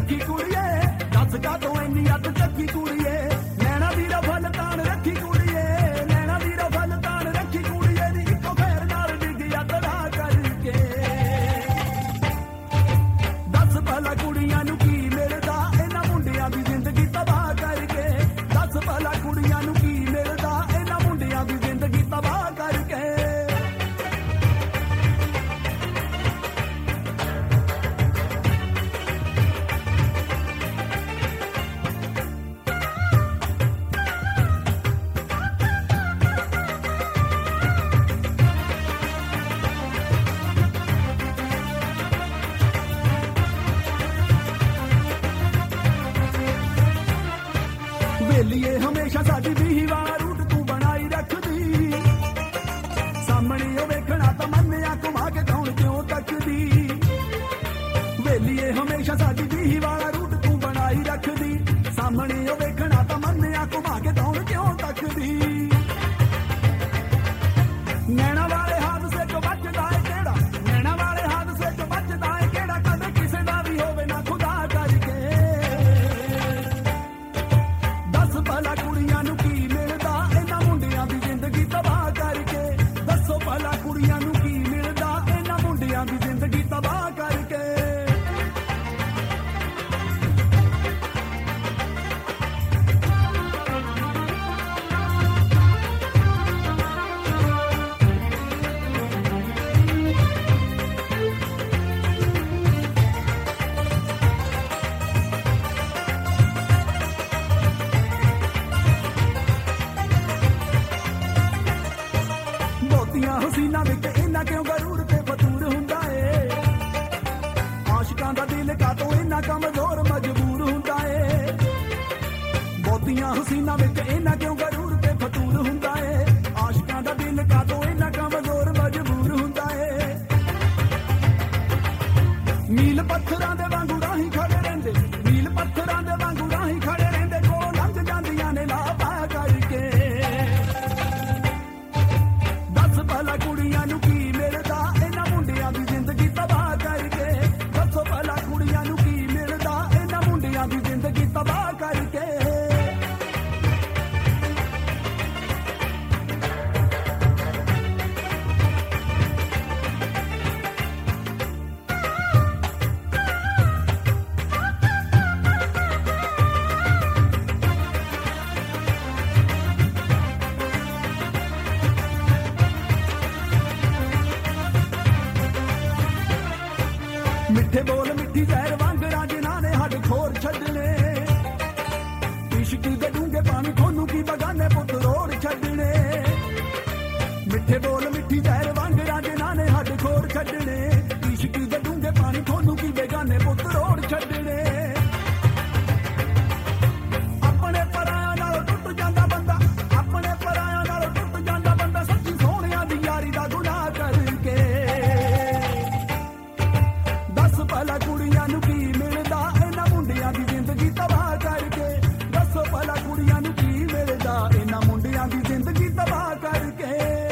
ਰੱਖੀ ਕੁੜੀਏ, ਦੱਸ ਕਾਹਤੋਂ ਇੰਨੀ ਅੱਤ ਚੱਕੀ ਕੁੜੀਏ, ਨੈਣਾ ਦੀ ਰਫਲ ਤਾਣ ਰੱਖੀ ਕੁੜੀਏ, ਨੈਣਾ ਦੀ ਰਫਲ ਤਾਣ ਰੱਖੀ ਕੁੜੀਏ ਨੀ ਇੱਕੋ ਫੇਰ ਨਾਲ ਡਿੱਗੀ ਅੱਤੜਾ ਕਰਕੇ। ਦੱਸ ਭਲਾ ਕੁੜੀਆਂ ਨੂੰ ਕੀ ਮਿਲਦਾ ਇਹਨਾਂ ਮੁੰਡਿਆਂ ਦੀ ਜ਼ਿੰਦਗੀ ਤਬਾਹ ਕਰਕੇ, ਦੱਸ ਭਲਾ ਕੁੜੀਆਂ ਨੂੰ ਕੀ ਮਿਲਦਾ ਇਹਨਾਂ ਮੁੰਡਿਆਂ ਦੀ ਜ਼ਿੰਦਗੀ ਤਬਾਹ ਕਰਕੇ। ਵੇਲੀਏ ਹਮੇਸ਼ਾ ਸਾਡੀ ਵੀਹੀ ਵਾਲਾ ਰੂਟ ਤੂੰ ਬਣਾਈ ਰੱਖਦੀ, ਸਾਹਮਣੇ ਉਹ ਵੇਖਣਾ ਤਾਂ ਮੰਨਿਆ ਘੁਮਾ ਕੇ ਕੌਣ ਕਿਉਂ ਤੱਕਦੀ। ਵੇਲੀਏ ਹਮੇਸ਼ਾ ਸਾਡੀ ਵੀਹੀ ਵਾਲਾ ਰੂਟ ਤੂੰ ਬਣਾਈ ਰੱਖਦੀ, ਸਾਹਮਣੇ ਉਹ ਵੇਖਣਾ ਤਾਂ ਮੰਨਿਆ ਘੁਮਾ ਕੇ ਕੌਣ ਕਿਉਂ ਤੱਕਦੀ। ਨੈਣਾ ਵਾਲੇ ਹਾਦਸੇ ਚੋਂ ਬਚਦਾ ਏ ਕਿਹੜਾ, ਨੈਣਾ ਵਾਲੇ ਹਾਦਸੇ ਚੋਂ ਬਚਦਾ ਏ ਕਿਹੜਾ, ਕਦੇ ਕਿਸੇ ਦਾ ਵੀ ਹੋਵੇ ਨਾ ਖੁਦਾ ਕਰਕੇ। ਭਲਾ ਕੁੜੀਆਂ ਨੂੰ ਕੀ ਮਿਲਦਾ ਇਹਨਾਂ ਮੁੰਡਿਆਂ ਦੀ ਜ਼ਿੰਦਗੀ ਤਬਾਹ ਕਰਕੇ, ਦੱਸੋ ਭਲਾ ਕੁੜੀਆਂ ਨੂੰ ਕੀ ਮਿਲਦਾ ਇਹਨਾਂ ਮੁੰਡਿਆਂ ਦੀ ਜ਼ਿੰਦਗੀ ਤਬਾਹ ਕਰਕੇ। ਹਸੀਨਾ ਵਿੱਚ ਇੰਨਾ ਕਿਉਂ ਗਰੂਰ ਤੇ ਫਤੂਰ ਹੁੰਦਾ ਏ, ਆਸ਼ਿਕਾਂ ਦਾ ਦਿਲ ਕਾਤੋਂ ਇੰਨਾ ਕਮਜ਼ੋਰ ਮਜਬੂਰ ਹੁੰਦਾ ਏ। ਬਹੁਤੀਆਂ ਹਸੀਨਾ ਵਿੱਚ ਇੰਨਾ ਕਿਉਂ ਗਰੂਰ ਤੇ ਫਤੂਰ ਹੁੰਦਾ ਏ, ਆਸ਼ਿਕਾਂ ਦਾ ਦਿਲ ਕਾਤੋਂ ਇੰਨਾ ਕਮਜ਼ੋਰ ਮਜਬੂਰ ਹੁੰਦਾ ਏ। ਮੀਲ ਪੱਥਰਾਂ ਦੇ ਵਾਂਗੂ ਰਾਹੀਂ ਖੜੇ ਰਹਿੰਦੇ, ਮੀਲ ਪੱਥਰਾਂ ਦੇ ਵਾਂਗੂ ਰਾਹੀਂ ਖੜੇ ਰਹਿੰਦੇ, ਕੋਲੋਂ ਲੰਘ ਜਾਂਦੀਆਂ ਨੇ ਲਾਪਾ ਕਰਕੇ। ਭਲਾ ਕੁੜੀਆਂ ਨੂੰ ਕੀ ਮਿਲਦਾ ਇਹਨਾਂ ਮੁੰਡਿਆਂ ਦੀ ਜ਼ਿੰਦਗੀ ਤਬਾਹ ਕਰਕੇ, ਦੱਸੋ ਭਲਾ ਕੁੜੀਆਂ ਨੂੰ ਕੀ ਮਿਲਦਾ ਇਹਨਾਂ ਮੁੰਡਿਆਂ ਦੀ ਜ਼ਿੰਦਗੀ ਤਬਾਹ ਕਰਕੇ। ਮਿੱਠੇ ਬੋਲ ਮਿੱਠੀ ਜ਼ਹਿਰ ਵਾਂਗਰਾਂ ਜਿਨ੍ਹਾਂ ਨੇ ਹੱਡ ਖੋਰ ਛੱਡਣੇ, ਇਸ਼ਕ ਦੇ ਡੂੰਘੇ ਪਾਣੀ ਤੁਹਾਨੂੰ ਕੀ ਬਗਾਨੇ ਪੁੱਤ ਰੋੜ ਛੱਡਣੇ। ਮਿੱਠੇ ਬੋਲ ਮਿੱਠੀ ਜ਼ਹਿਰ ਵਾਂਗਰਾਂ ਜਿਨ੍ਹਾਂ ਨੇ ਹੱਡ ਖੋਰ ਛੱਡਣੇ, ਇਸ਼ਕ ਦੇ ਡੂੰਘੇ ਪਾਣੀ ਤੁਹਾਨੂੰ ਕੀ ਬਗਾਨੇ ਪੁੱਤ ਰੋੜ ਛੱਡਣੇ। ਆਪਣੇ ਪਰਾਇਆਂ ਨਾਲ ਟੁੱਟ ਜਾਂਦਾ ਬੰਦਾ, ਆਪਣੇ ਪਰਾਇਆਂ ਨਾਲ ਟੁੱਟ ਜਾਂਦਾ ਬੰਦਾ, ਸੱਚੀ ਸੋਹਣਿਆਂ ਦੀ ਯਾਰੀ ਦਾ ਗੁਨਾਹ ਕਰਕੇ। ਭਲਾ ਕੁੜੀਆਂ ਨੂੰ ਕੀ ਮਿਲਦਾ ਇਹਨਾਂ ਮੁੰਡਿਆਂ ਦੀ ਜ਼ਿੰਦਗੀ ਤਬਾਹ ਕਰਕੇ, ਦੱਸੋ ਭਲਾ ਕੁੜੀਆਂ ਨੂੰ ਕੀ ਮਿਲਦਾ ਇਹਨਾਂ ਮੁੰਡਿਆਂ ਦੀ ਜ਼ਿੰਦਗੀ ਤਬਾਹ ਕਰਕੇ।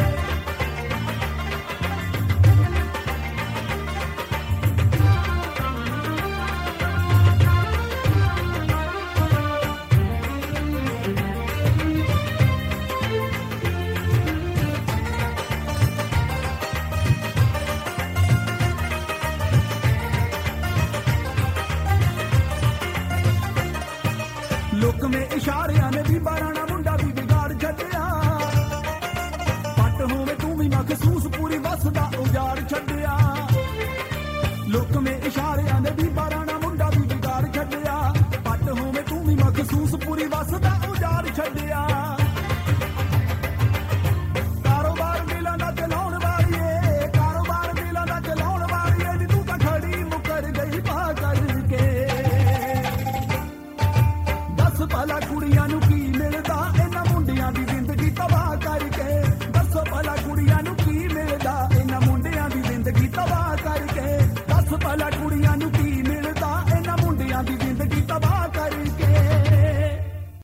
ਲੁਕਵੇਂ ਇਸ਼ਾਰਿਆਂ ਨੇ ਵੀ ਬਾਰਾਣਾ ਮੁੰਡਾ ਵੀ ਵਿਗਾੜ ਛੱਡਿਆ, ਪੱਟ ਹੋਵੇ ਤੂੰ ਵੀ ਮਖਸੂਸ ਪੂਰੀ ਬੱਸ ਦਾ ਉਜਾੜ ਛੱਡਿਆ। ਲੁਕਵੇਂ ਇਸ਼ਾਰਿਆਂ ਨੇ ਵੀ ਬਾਰਾਣਾ ਮੁੰਡਾ ਵੀ ਵਿਗਾੜ ਛੱਡਿਆ, ਪੱਟ ਹੋਵੇ ਤੂੰ ਵੀ ਮਖਸੂਸ ਪੂਰੀ ਬੱਸ ਦਾ ਉਜਾੜ ਛੱਡਿਆ। ਕਾਰੋਬਾਰ ਦਿਲਾਂ ਦਾ ਚਲਾਉਣ ਵਾਲੀਏ, ਕਾਰੋਬਾਰ ਦਿਲਾਂ ਦਾ ਚਲਾਉਣ ਵਾਲੀਏ ਨੀ ਤੂੰ ਤਾਂ ਖੜੀ ਮੁੱਕਰ ਗਈ ਪਾ ਕਰਕੇ। ਭਲਾ ਕੁੜੀਆਂ ਨੂੰ ਕੀ ਮਿਲਦਾ